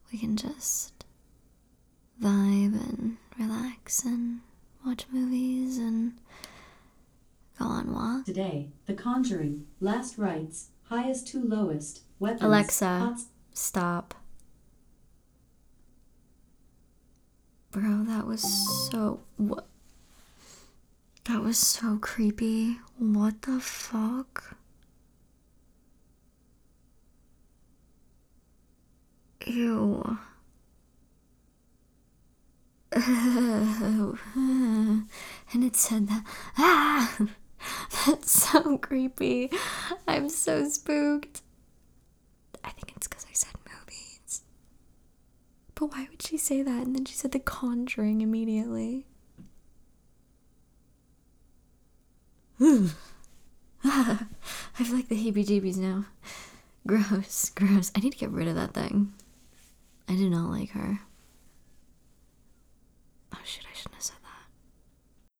we can just vibe and relax and watch movies and go on walks. Today, The Conjuring, Last Rites, Highest to Lowest, Weapons. Alexa, stop. Bro, that was so... What? That was so creepy. What the fuck? Ew. And it said that. Ah! That's so creepy. I'm so spooked. I think it's because I said movies. But why would she say that? And then she said The Conjuring immediately. I feel like the heebie-jeebies now. Gross, gross. I need to get rid of that thing. I do not like her.